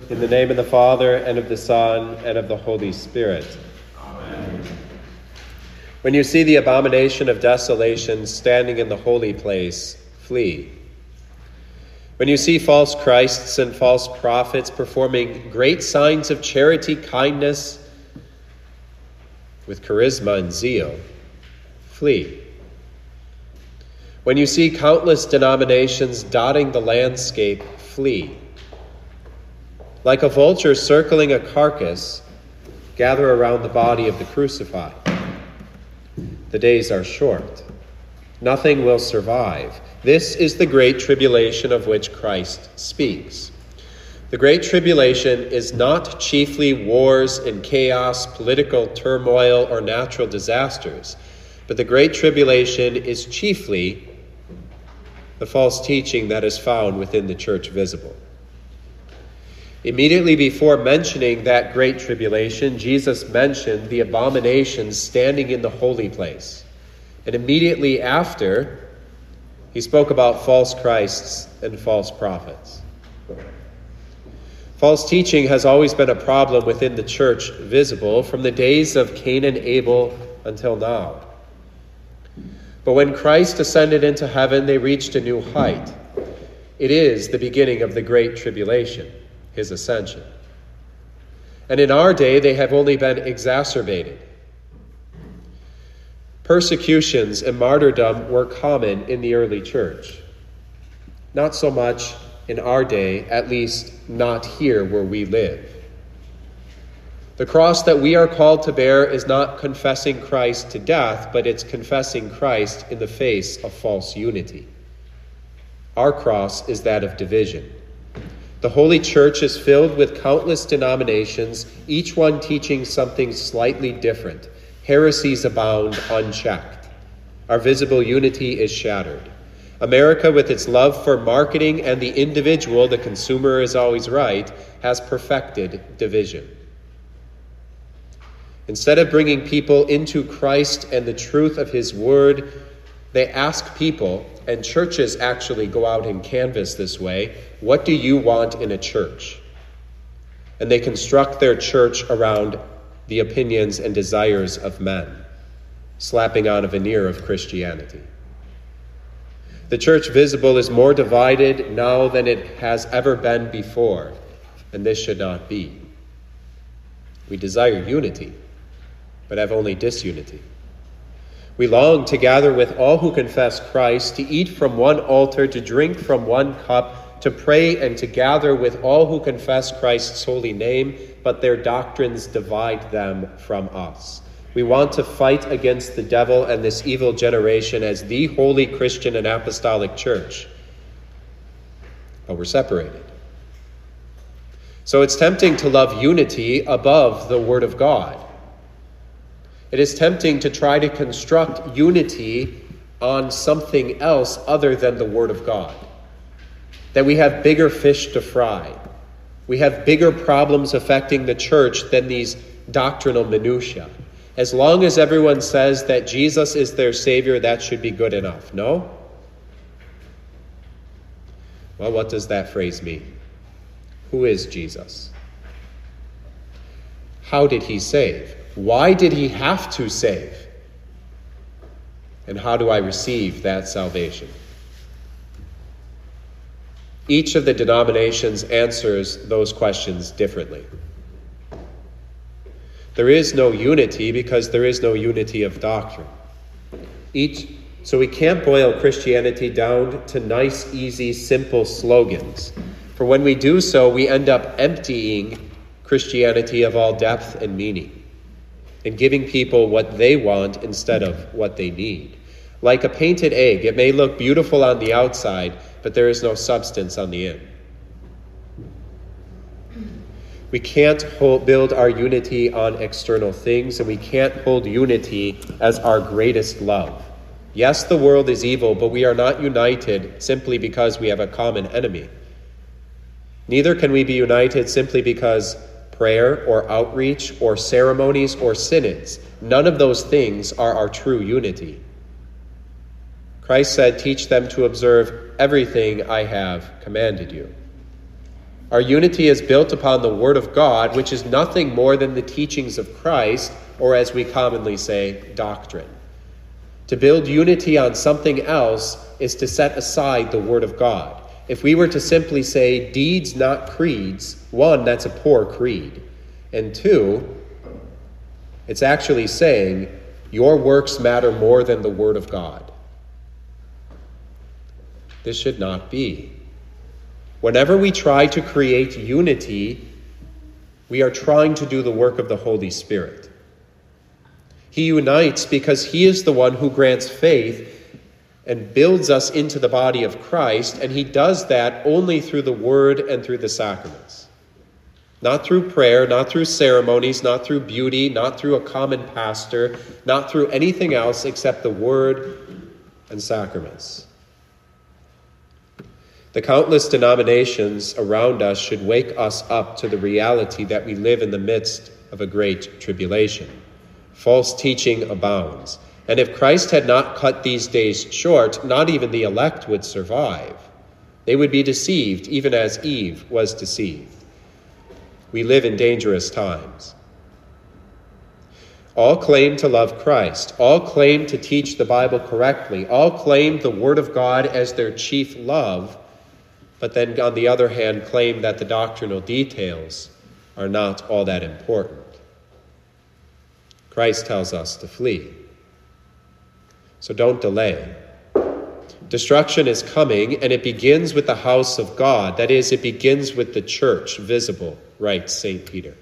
In the name of the Father, and of the Son, and of the Holy Spirit. Amen. When you see the abomination of desolation standing in the holy place, flee. When you see false Christs and false prophets performing great signs of charity, kindness, with charisma and zeal, flee. When you see countless denominations dotting the landscape, flee. Like a vulture circling a carcass, gather around the body of the crucified. The days are short. Nothing will survive. This is the great tribulation of which Christ speaks. The great tribulation is not chiefly wars and chaos, political turmoil, or natural disasters, but the great tribulation is chiefly the false teaching that is found within the church visible. Immediately before mentioning that great tribulation, Jesus mentioned the abominations standing in the holy place. And immediately after, he spoke about false Christs and false prophets. False teaching has always been a problem within the church visible from the days of Cain and Abel until now. But when Christ ascended into heaven, they reached a new height. It is the beginning of the great tribulation, his ascension. And in our day, they have only been exacerbated. Persecutions and martyrdom were common in the early church. Not so much in our day, at least not here where we live. The cross that we are called to bear is not confessing Christ to death, but it's confessing Christ in the face of false unity. Our cross is that of division. The Holy Church is filled with countless denominations, each one teaching something slightly different. Heresies abound unchecked. Our visible unity is shattered. America, with its love for marketing and the individual, the consumer is always right, has perfected division. Instead of bringing people into Christ and the truth of his word, they ask people, and churches actually go out and canvass this way, what do you want in a church? And they construct their church around the opinions and desires of men, slapping on a veneer of Christianity. The church visible is more divided now than it has ever been before, and this should not be. We desire unity, but have only disunity. We long to gather with all who confess Christ, to eat from one altar, to drink from one cup, to pray and to gather with all who confess Christ's holy name, but their doctrines divide them from us. We want to fight against the devil and this evil generation as the holy Christian and apostolic church, but we're separated. So it's tempting to love unity above the Word of God. It is tempting to try to construct unity on something else other than the Word of God. That we have bigger fish to fry. We have bigger problems affecting the church than these doctrinal minutiae. As long as everyone says that Jesus is their Savior, that should be good enough. No? Well, what does that phrase mean? Who is Jesus? How did he save? Why did he have to save? And how do I receive that salvation? Each of the denominations answers those questions differently. There is no unity because there is no unity of doctrine. So we can't boil Christianity down to nice, easy, simple slogans. For when we do so, we end up emptying Christianity of all depth and meaning, and giving people what they want instead of what they need. Like a painted egg, it may look beautiful on the outside, but there is no substance on the in. We can't build our unity on external things, and we can't hold unity as our greatest love. Yes, the world is evil, but we are not united simply because we have a common enemy. Neither can we be united simply because prayer or outreach or ceremonies or synods, none of those things are our true unity. Christ said, "Teach them to observe everything I have commanded you." Our unity is built upon the Word of God, which is nothing more than the teachings of Christ, or as we commonly say, doctrine. To build unity on something else is to set aside the Word of God. If we were to simply say deeds, not creeds, one, that's a poor creed. And two, it's actually saying your works matter more than the Word of God. This should not be. Whenever we try to create unity, we are trying to do the work of the Holy Spirit. He unites because he is the one who grants faith and builds us into the body of Christ, and he does that only through the Word and through the sacraments. Not through prayer, not through ceremonies, not through beauty, not through a common pastor, not through anything else except the Word and sacraments. The countless denominations around us should wake us up to the reality that we live in the midst of a great tribulation. False teaching abounds. And if Christ had not cut these days short, not even the elect would survive. They would be deceived, even as Eve was deceived. We live in dangerous times. All claim to love Christ. All claim to teach the Bible correctly. All claim the Word of God as their chief love, but then on the other hand claim that the doctrinal details are not all that important. Christ tells us to flee. So don't delay. Destruction is coming, and it begins with the house of God. That is, it begins with the church, visible, writes St. Peter.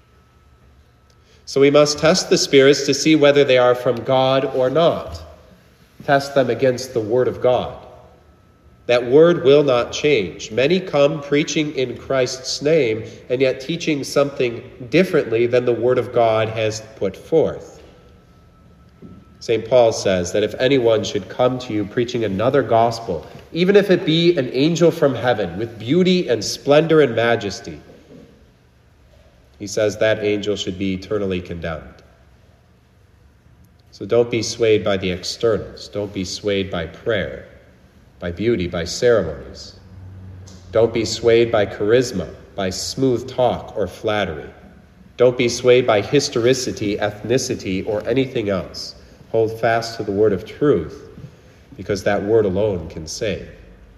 So we must test the spirits to see whether they are from God or not. Test them against the Word of God. That word will not change. Many come preaching in Christ's name and yet teaching something differently than the Word of God has put forth. St. Paul says that if anyone should come to you preaching another gospel, even if it be an angel from heaven with beauty and splendor and majesty, he says that angel should be eternally condemned. So don't be swayed by the externals. Don't be swayed by prayer, by beauty, by ceremonies. Don't be swayed by charisma, by smooth talk or flattery. Don't be swayed by historicity, ethnicity, or anything else. Hold fast to the word of truth, because that word alone can save.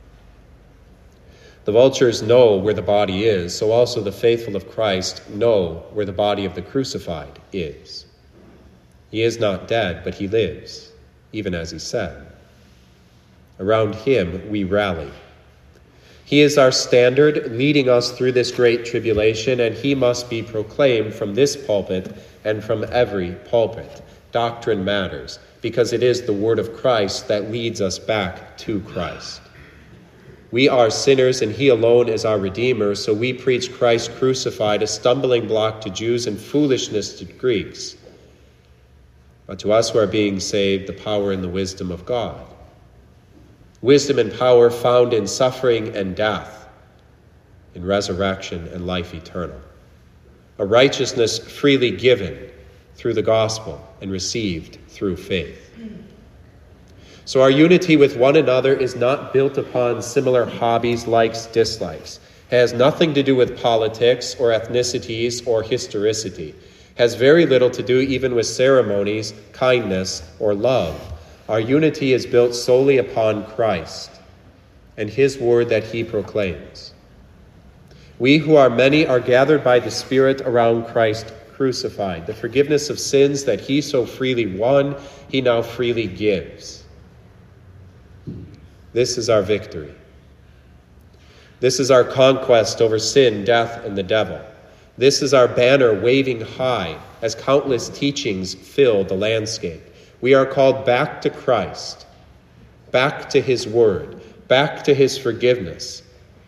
The vultures know where the body is, so also the faithful of Christ know where the body of the crucified is. He is not dead, but he lives, even as he said. Around him we rally. He is our standard, leading us through this great tribulation, and he must be proclaimed from this pulpit and from every pulpit. Doctrine matters, because it is the word of Christ that leads us back to Christ. We are sinners, and he alone is our Redeemer, so we preach Christ crucified, a stumbling block to Jews and foolishness to Greeks. But to us who are being saved, the power and the wisdom of God. Wisdom and power found in suffering and death, in resurrection and life eternal. A righteousness freely given through the gospel and received through faith. So our unity with one another is not built upon similar hobbies, likes, dislikes. It has nothing to do with politics or ethnicities or historicity. It has very little to do even with ceremonies, kindness, or love. Our unity is built solely upon Christ and his word that he proclaims. We who are many are gathered by the Spirit around Christ crucified. The forgiveness of sins that he so freely won, he now freely gives. This is our victory. This is our conquest over sin, death, and the devil. This is our banner waving high as countless teachings fill the landscape. We are called back to Christ, back to his word, back to his forgiveness,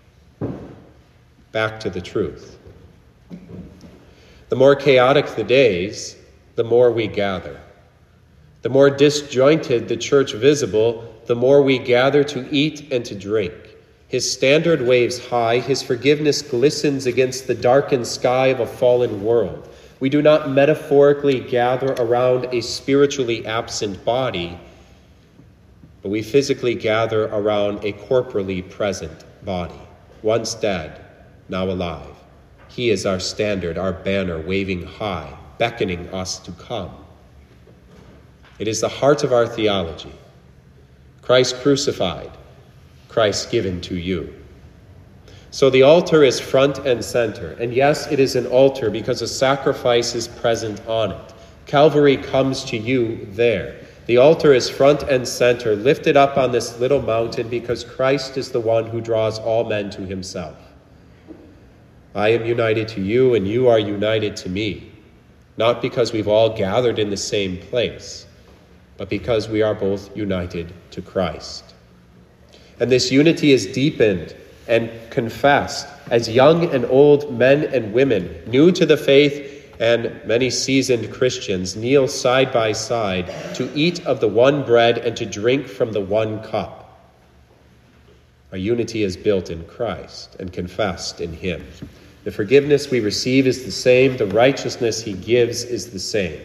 back to the truth. The more chaotic the days, the more we gather. The more disjointed the church visible, the more we gather to eat and to drink. His standard waves high, his forgiveness glistens against the darkened sky of a fallen world. We do not metaphorically gather around a spiritually absent body, but we physically gather around a corporally present body, once dead, now alive. He is our standard, our banner waving high, beckoning us to come. It is the heart of our theology. Christ crucified, Christ given to you. So the altar is front and center. And yes, it is an altar because a sacrifice is present on it. Calvary comes to you there. The altar is front and center, lifted up on this little mountain because Christ is the one who draws all men to himself. I am united to you and you are united to me, not because we've all gathered in the same place, but because we are both united to Christ. And this unity is deepened and confessed as young and old men and women, new to the faith, and many seasoned Christians kneel side by side to eat of the one bread and to drink from the one cup. Our unity is built in Christ and confessed in him. The forgiveness we receive is the same. The righteousness he gives is the same.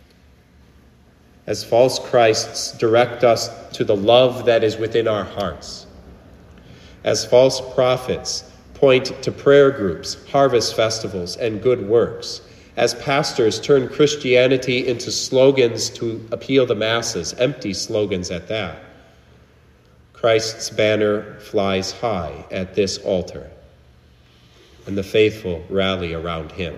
As false Christs direct us to the love that is within our hearts. As false prophets point to prayer groups, harvest festivals, and good works. As pastors turn Christianity into slogans to appeal the masses, empty slogans at that. Christ's banner flies high at this altar, and the faithful rally around him.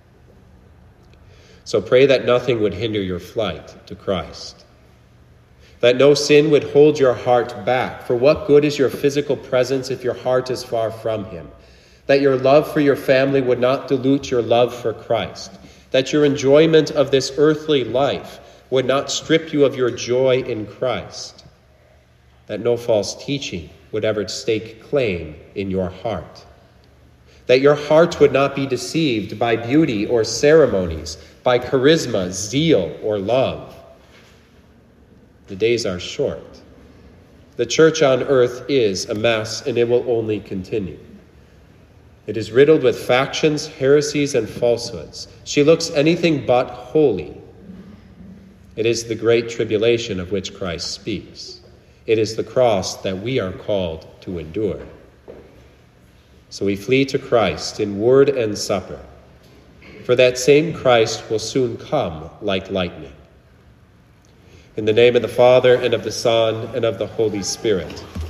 So pray that nothing would hinder your flight to Christ, that no sin would hold your heart back. For what good is your physical presence if your heart is far from him? That your love for your family would not dilute your love for Christ, that your enjoyment of this earthly life would not strip you of your joy in Christ, that no false teaching would ever stake claim in your heart, that your heart would not be deceived by beauty or ceremonies, by charisma, zeal, or love. The days are short. The church on earth is a mess, and it will only continue. It is riddled with factions, heresies, and falsehoods. She looks anything but holy. It is the great tribulation of which Christ speaks. It is the cross that we are called to endure. So we flee to Christ in word and supper, for that same Christ will soon come like lightning. In the name of the Father, and of the Son, and of the Holy Spirit.